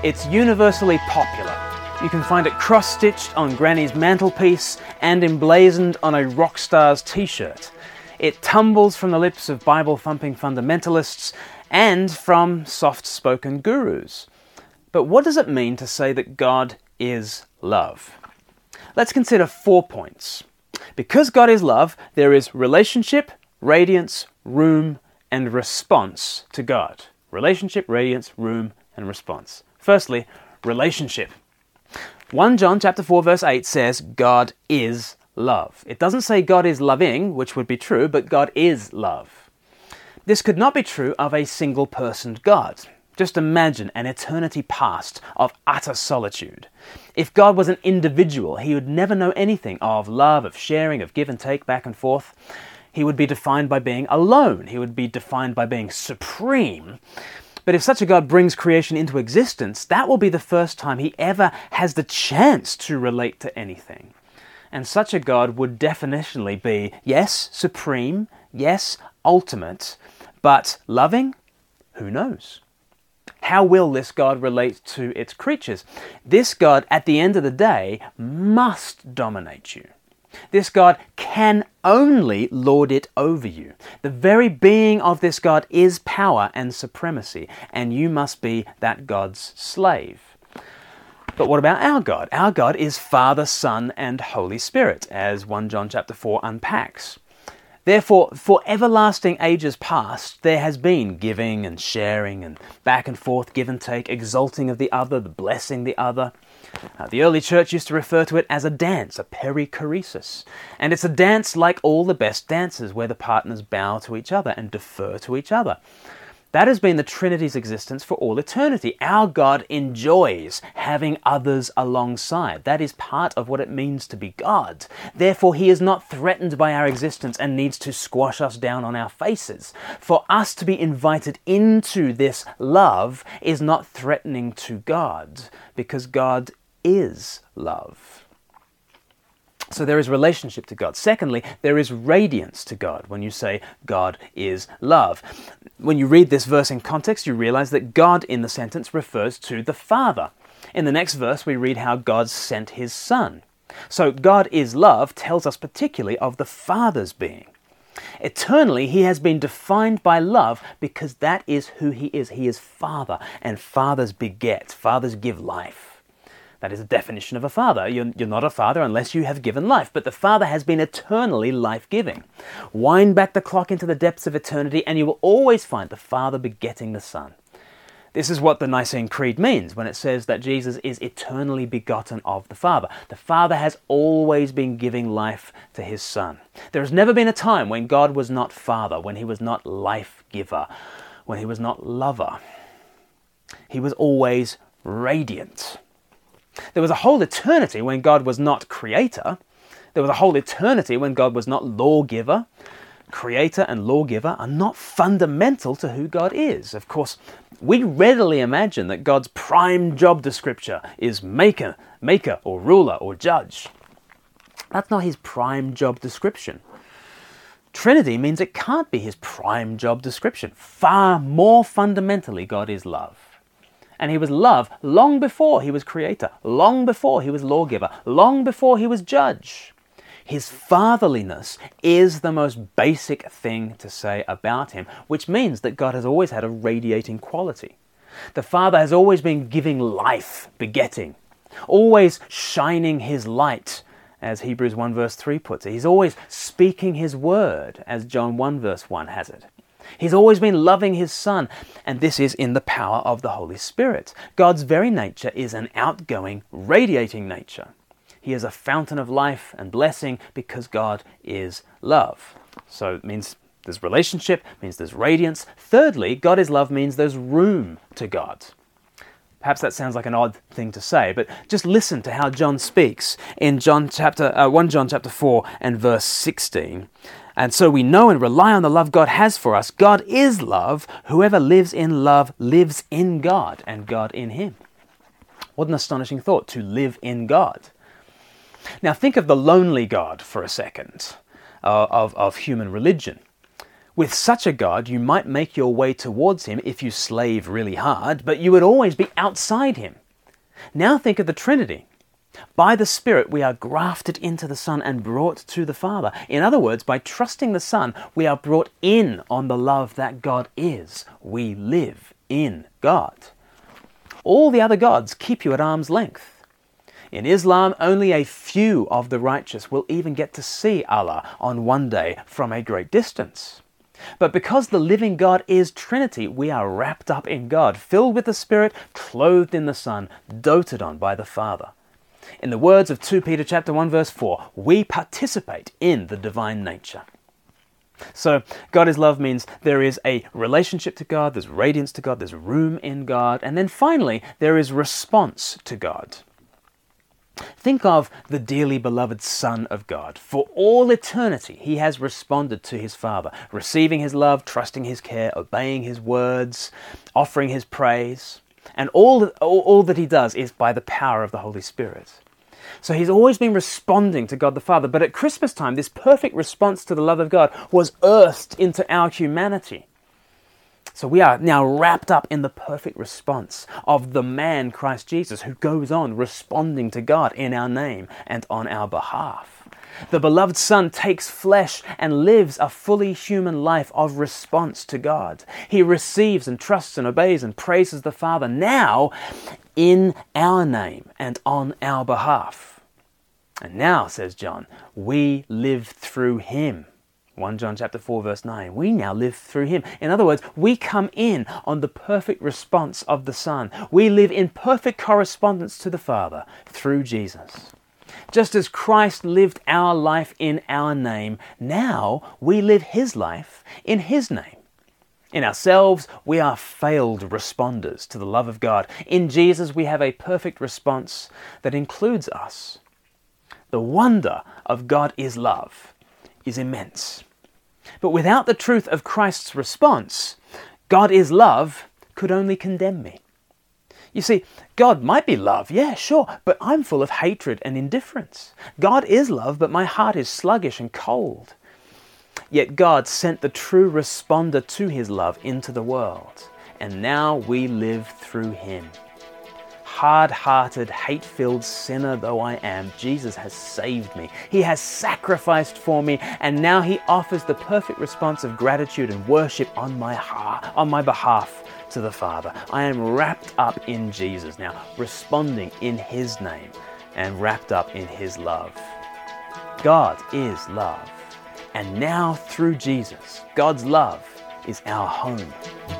It's universally popular. You can find it cross-stitched on Granny's mantelpiece and emblazoned on a rock star's t-shirt. It tumbles from the lips of Bible-thumping fundamentalists and from soft-spoken gurus. But what does it mean to say that God is love? Let's consider 4 points. Because God is love, there is relationship, radiance, room, and response to God. Relationship, radiance, room, and response. Firstly, relationship. 1 John chapter 4 verse 8 says God is love. It doesn't say God is loving, which would be true, but God is love. This could not be true of a single-personed God. Just imagine an eternity past of utter solitude. If God was an individual, he would never know anything of love, of sharing, of give and take, back and forth. He would be defined by being alone. He would be defined by being supreme. But if such a God brings creation into existence, that will be the first time he ever has the chance to relate to anything. And such a God would definitionally be, yes, supreme, yes, ultimate, but loving? Who knows? How will this God relate to its creatures? This God, at the end of the day, must dominate you. This God can only lord it over you. The very being of this God is power and supremacy, and you must be that God's slave. But what about our God? Our God is Father, Son, and Holy Spirit, as 1 John chapter 4 unpacks. Therefore, for everlasting ages past, there has been giving and sharing and back and forth, give and take, exalting of the other, the blessing the other. The early church used to refer to it as a dance, a perichoresis. And it's a dance like all the best dances, where the partners bow to each other and defer to each other. That has been the Trinity's existence for all eternity. Our God enjoys having others alongside. That is part of what it means to be God. Therefore, he is not threatened by our existence and needs to squash us down on our faces. For us to be invited into this love is not threatening to God, because God is love. So there is relationship to God. Secondly, there is radiance to God when you say God is love. When you read this verse in context, you realize that God in the sentence refers to the Father. In the next verse, we read how God sent his Son. So God is love tells us particularly of the Father's being. Eternally, he has been defined by love because that is who he is. He is Father, and fathers beget. Fathers give life. That is the definition of a father. You're not a father unless you have given life, but the Father has been eternally life-giving. Wind back the clock into the depths of eternity, and you will always find the Father begetting the Son. This is what the Nicene Creed means when it says that Jesus is eternally begotten of the Father. The Father has always been giving life to his Son. There has never been a time when God was not Father, when he was not life-giver, when he was not lover. He was always radiant. There was a whole eternity when God was not creator. There was a whole eternity when God was not lawgiver. Creator and lawgiver are not fundamental to who God is. Of course, we readily imagine that God's prime job description is maker, or ruler, or judge. That's not his prime job description. Trinity means it can't be his prime job description. Far more fundamentally, God is love. And he was love long before he was creator, long before he was lawgiver, long before he was judge. His fatherliness is the most basic thing to say about him, which means that God has always had a radiating quality. The Father has always been giving life, begetting, always shining his light, as Hebrews 1 verse 3 puts it. He's always speaking his word, as John 1 verse 1 has it. He's always been loving his Son, and this is in the power of the Holy Spirit. God's very nature is an outgoing, radiating nature. He is a fountain of life and blessing because God is love. So it means there's relationship, means there's radiance. Thirdly, God is love means there's room to God. Perhaps that sounds like an odd thing to say, but just listen to how John speaks in 1 John chapter 4 and verse 16. And so we know and rely on the love God has for us. God is love. Whoever lives in love lives in God, and God in him. What an astonishing thought, to live in God. Now think of the lonely God for a second, of human religion. With such a God, you might make your way towards him if you slave really hard, but you would always be outside him. Now think of the Trinity. By the Spirit, we are grafted into the Son and brought to the Father. In other words, by trusting the Son, we are brought in on the love that God is. We live in God. All the other gods keep you at arm's length. In Islam, only a few of the righteous will even get to see Allah on one day from a great distance. But because the living God is Trinity, we are wrapped up in God, filled with the Spirit, clothed in the Son, doted on by the Father. In the words of 2 Peter chapter 1 verse 4, we participate in the divine nature. So, God is love means there is a relationship to God, there's radiance to God, there's room in God, and then finally, there is response to God. Think of the dearly beloved Son of God. For all eternity, he has responded to his Father, receiving his love, trusting his care, obeying his words, offering his praise. And all that he does is by the power of the Holy Spirit. So he's always been responding to God the Father. But at Christmas time, this perfect response to the love of God was earthed into our humanity. So we are now wrapped up in the perfect response of the man Christ Jesus, who goes on responding to God in our name and on our behalf. The beloved Son takes flesh and lives a fully human life of response to God. He receives and trusts and obeys and praises the Father now in our name and on our behalf. And now, says John, we live through him. 1 John chapter 4 verse 9. We now live through him. In other words, we come in on the perfect response of the Son. We live in perfect correspondence to the Father through Jesus. Just as Christ lived our life in our name, now we live his life in his name. In ourselves, we are failed responders to the love of God. In Jesus, we have a perfect response that includes us. The wonder of God is love is immense. But without the truth of Christ's response, God is love could only condemn me. You see, God might be love, yeah, sure, but I'm full of hatred and indifference. God is love, but my heart is sluggish and cold. Yet God sent the true responder to his love into the world, and now we live through him. Hard-hearted, hate-filled sinner though I am, Jesus has saved me. He has sacrificed for me, and now he offers the perfect response of gratitude and worship on my behalf to the Father. I am wrapped up in Jesus now, responding in his name and wrapped up in his love. God is love, and now through Jesus, God's love is our home.